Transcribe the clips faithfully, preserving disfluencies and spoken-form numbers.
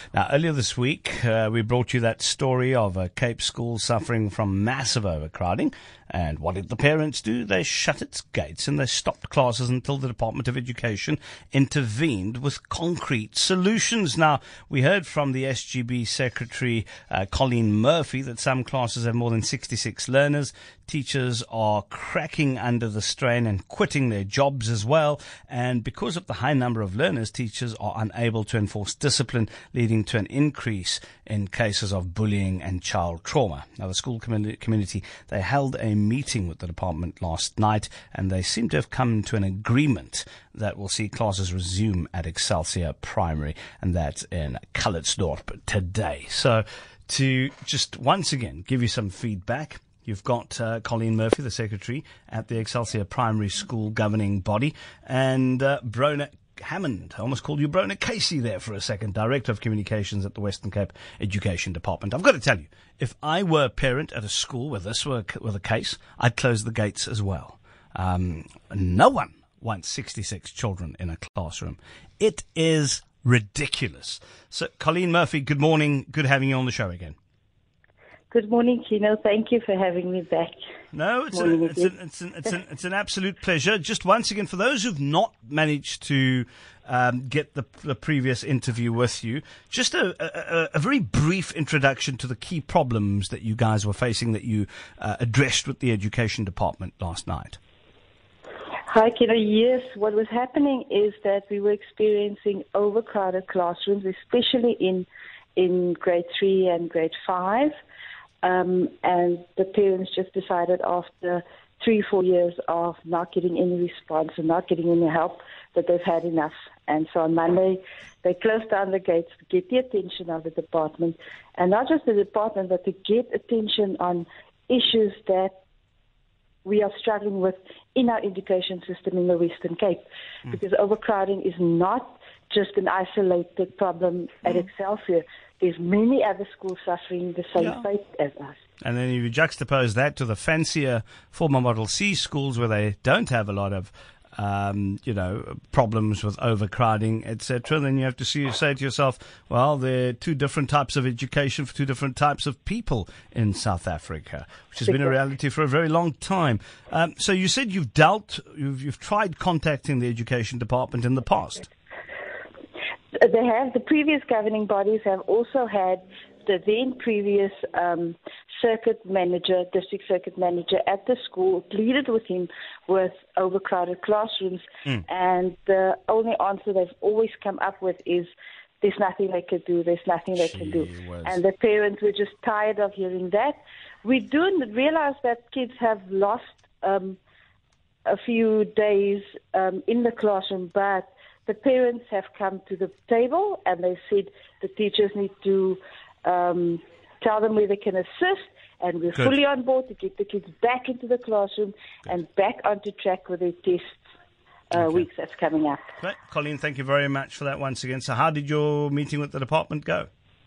Now, earlier this week, uh, we brought you that story of a Cape school suffering from massive overcrowding. And what did the parents do? They shut its gates and they stopped classes until the Department of Education intervened with concrete solutions. Now, we heard from the S G B Secretary, uh, Colleen Murphy, that some classes have more than sixty-six learners. Teachers are cracking under the strain and quitting their jobs as well. And because of the high number of learners, teachers are unable to enforce discipline, leading to an increase in cases of bullying and child trauma. Now, the school community, community they held a meeting with the department last night, and they seem to have come to an agreement that will see classes resume at Excelsior Primary, and that's in Calitzdorp today. So to just once again give you some feedback, you've got uh, Colleen Murphy, the secretary at the Excelsior Primary School governing body, and uh, Brona Hammond. I almost called you Brona Casey there for a second, Director of Communications at the Western Cape Education Department. I've got to tell you, if I were a parent at a school where this were, were the case, I'd close the gates as well. Um, no one wants sixty-six children in a classroom. It is ridiculous. So, Colleen Murphy, good morning. Good having you on the show again. Good morning, Kino. Thank you for having me back. No, it's, a, it's, an, it's, an, it's, an, it's an absolute pleasure. Just once again, for those who've not managed to um, get the, the previous interview with you, just a, a, a very brief introduction to the key problems that you guys were facing that you uh, addressed with the Education Department last night. Hi, Kino. Yes, what was happening is that we were experiencing overcrowded classrooms, especially in, in grade three and grade five. Um, and the parents just decided after three, four years of not getting any response and not getting any help that they've had enough. And so on Monday, they closed down the gates to get the attention of the department, and not just the department, but to get attention on issues that we are struggling with in our education system in the Western Cape. Mm. Because overcrowding is not just an isolated problem at mm. Excelsior. There's many other schools suffering the same yeah. fate as us. And then you juxtapose that to the fancier former Model C schools where they don't have a lot of, um, you know, problems with overcrowding, et cetera. Then you have to see, say to yourself, well, there are two different types of education for two different types of people in South Africa, which has been a reality for a very long time. Um, so you said you've dealt, you've, you've tried contacting the Education Department in the past. They have. The previous governing bodies have also had the then previous um, circuit manager, district circuit manager at the school, pleaded with him with overcrowded classrooms. Mm. And the only answer they've always come up with is, there's nothing they could do, there's nothing they Gee can do. Whiz. And the parents were just tired of hearing that. We do realize that kids have lost um, a few days um, in the classroom, but the parents have come to the table and they said the teachers need to um, tell them where they can assist, and we're Good. fully on board to get the kids back into the classroom Good. and back onto track with their tests uh, okay. weeks that's coming up. Right. Colleen, thank you very much for that once again. So how did your meeting with the department go?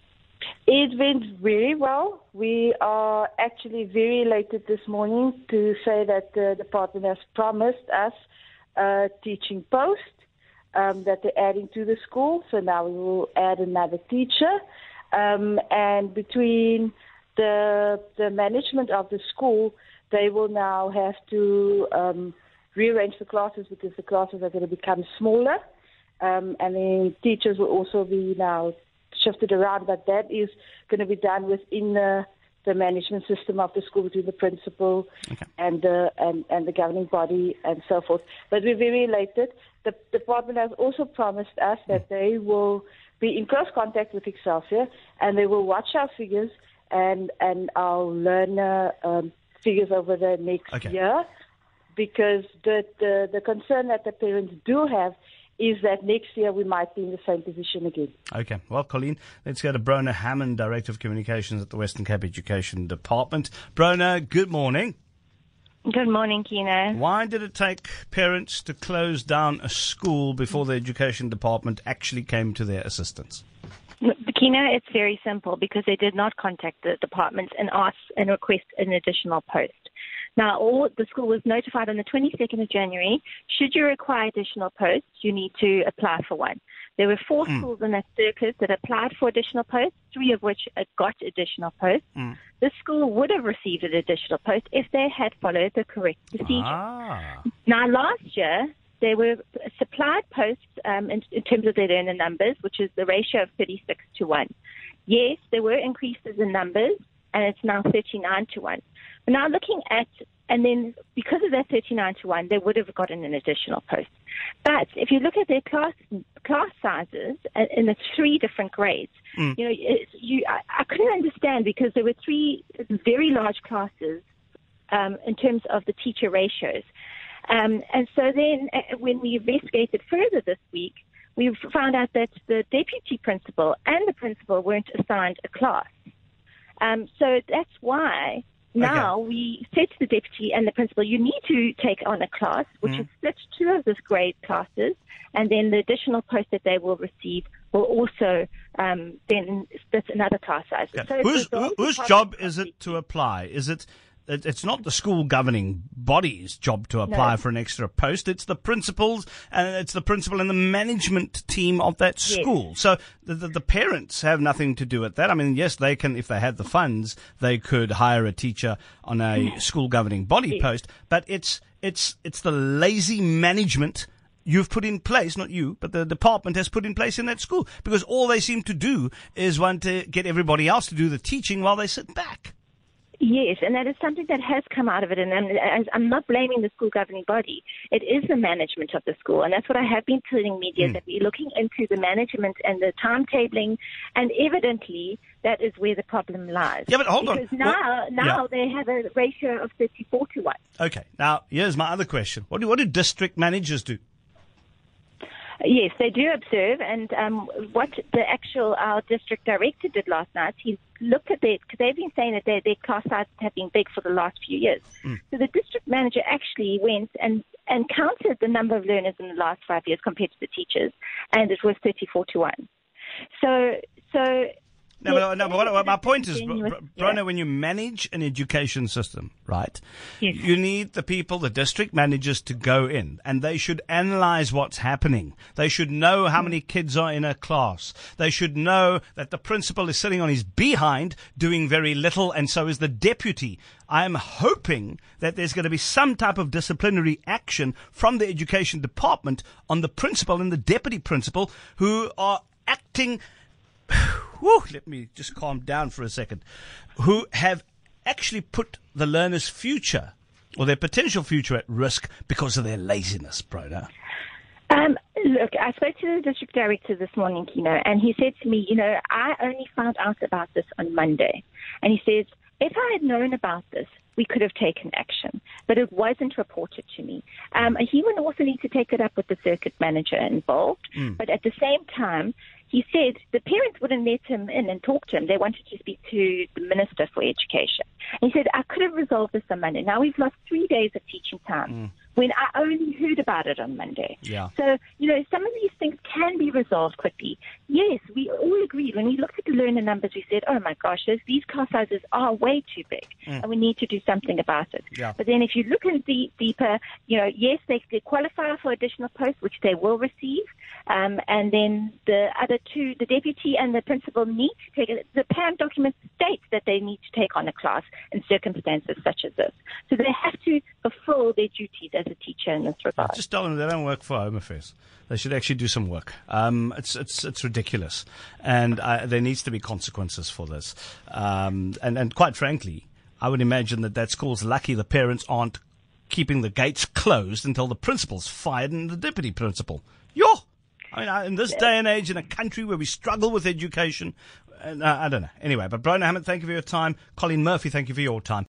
It went very well. We are actually very elated this morning to say that the department has promised us a teaching post Um, that they're adding to the school. So now we will add another teacher. Um, and between the the management of the school, they will now have to um, rearrange the classes because the classes are going to become smaller. Um, and then teachers will also be now shifted around, but that is going to be done within the the management system of the school, between the principal okay. and the and, and the governing body and so forth. But we're very elated. The department has also promised us that they will be in close contact with Excelsior, and they will watch our figures and and our learner um, figures over the next okay. year, because the, the the concern that the parents do have is that next year we might be in the same position again. Okay. Well, Colleen, let's go to Brona Hammond, Director of Communications at the Western Cape Education Department. Brona, good morning. Good morning, Kino. Why did it take parents to close down a school before the Education Department actually came to their assistance? Kino, it's very simple, because they did not contact the department and ask and request an additional post. Now, all the school was notified on the twenty-second of January. Should you require additional posts, you need to apply for one. There were four Mm. schools in that circuit that applied for additional posts, three of which had got additional posts. Mm. The school would have received an additional post if they had followed the correct procedure. Ah. Now, last year, there were supplied posts um, in, in terms of their learner numbers, which is the ratio of thirty-six to one. Yes, there were increases in numbers, and it's now thirty-nine to one. But now looking at, and then because of that thirty-nine to one, they would have gotten an additional post. But if you look at their class class sizes uh, in the three different grades, Mm. you know, it's, you I, I couldn't understand because there were three very large classes um, in terms of the teacher ratios. Um, and so then uh, when we investigated further this week, we found out that the deputy principal and the principal weren't assigned a class. Um, so that's why now Okay. we said to the deputy and the principal, you need to take on a class, which Mm. is split two of this grade classes, and then the additional post that they will receive will also um, then split another class size. Okay. So it Whose, resolves who- the whose problem job is it completely. to apply? Is it? it- It's not the school governing body's job to apply No. for an extra post. It's the principals, and it's the principal and the management team of that Yes. school. So the, the, the parents have nothing to do with that. I mean, yes, they can, if they had the funds, they could hire a teacher on a school governing body Yes. post. But it's it's it's the lazy management you've put in place, not you, but the department has put in place in that school, because all they seem to do is want to get everybody else to do the teaching while they sit back. Yes, and that is something that has come out of it. And I'm, I'm not blaming the school governing body. It is the management of the school. And that's what I have been telling media, Mm. that we're looking into the management and the timetabling. And evidently, that is where the problem lies. Yeah, but hold on. Because now, Well, now yeah. they have a ratio of thirty-four to one. Okay, now here's my other question. What do, what do district managers do? Yes, they do observe, and um, what the actual our district director did last night, he looked at their, because they've been saying that their, their class sizes have been big for the last few years. Mm. So the district manager actually went and, and counted the number of learners in the last five years compared to the teachers, and it was thirty-four to one. So, so. No, but, no, but what, what my point is, Continuous- Br- Br- yeah. Brona, when you manage an education system, right, Yes. you need the people, the district managers, to go in, and they should analyze what's happening. They should know how many kids are in a class. They should know that the principal is sitting on his behind doing very little, and so is the deputy. I'm hoping that there's going to be some type of disciplinary action from the education department on the principal and the deputy principal who are acting... Whew, let me just calm down for a second. Who have actually put the learner's future or their potential future at risk because of their laziness, Brona. Um, look, I spoke to the district director this morning, Kino, and he said to me, you know, I only found out about this on Monday. And he says, if I had known about this, we could have taken action, but it wasn't reported to me. Um, he would also need to take it up with the circuit manager involved, Mm. but at the same time, he said the parents wouldn't let him in and talk to him. They wanted to speak to the Minister for Education. And he said, I could have resolved this on Monday. Now we've lost three days of teaching time Mm. when I only heard about it on Monday. Yeah. So, you know, some of these things can be resolved quickly. Yes, we all agreed. When we looked at the learner numbers, we said, oh, my gosh, those, these class sizes are way too big, Mm. and we need to do something about it. Yeah. But then if you look in the deeper, you know, yes, they, they qualify for additional posts, which they will receive, um, and then the other two, the deputy and the principal need to take it. The parent document states that they need to take on a class in circumstances such as this. So they have to fulfill their duties as a teacher in this regard. Just tell them they don't work for Home Affairs. They should actually do some work. Um, it's it's it's ridiculous, and uh, there needs to be consequences for this. Um, and and quite frankly, I would imagine that that school's lucky the parents aren't keeping the gates closed until the principal's fired and the deputy principal. Yo, I mean, I- in this day and age, in a country where we struggle with education, and uh, I don't know. Anyway, but Brona Hammond, thank you for your time. Colleen Murphy, thank you for your time.